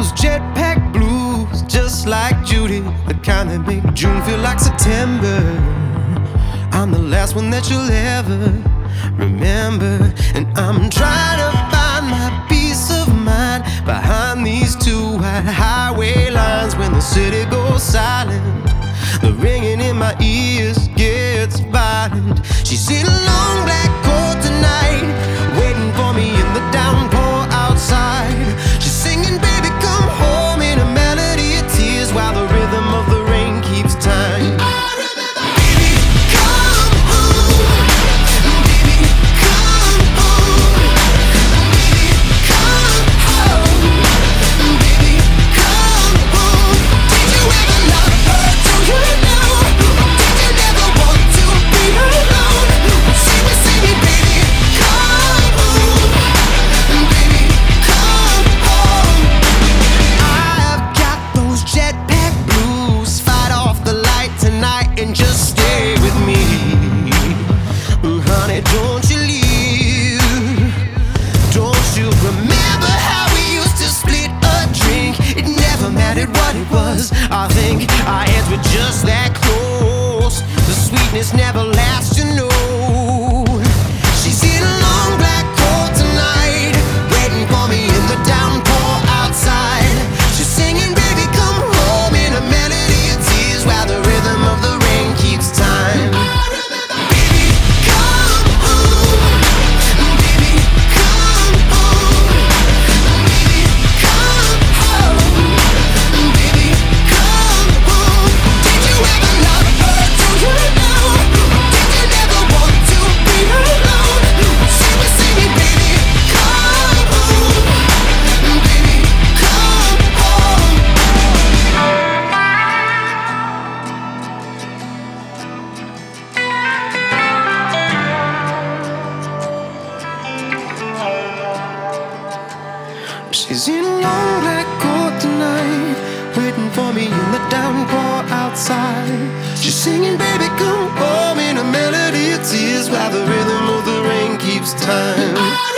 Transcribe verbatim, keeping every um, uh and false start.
those jetpack blues, just like Judy, the kind that make June feel like September. I'm the last one that you'll ever remember, and I'm trying to find my peace of mind behind these two white highway lines. When the city goes silent, the ringing in my ears gets violent. She's in a long black coat tonight, waiting for me in the downpour outside. She's singing, baby, come home, in a melody of tears, while the rhythm of the rain keeps time. And just stay with me, honey, don't you leave. Don't you remember how we used to split a drink? It never mattered what it was. I think our heads were just that close. The sweetness never lasts, you know. She's in a long black coat tonight, waiting for me in the downpour outside. She's singing, baby, come home, in a melody of tears, while the rhythm of the keeps time. Baby, come home. Baby, come home. Baby, come home. Baby, come home. Did you ever love her? Do you know? Did you never want to be alone? She was singing, baby, come home. Baby, come home. She's in a long black coat tonight, waiting for me in the downpour outside. She's singing, baby, come home, in a melody of tears, while the rhythm of the rain keeps time.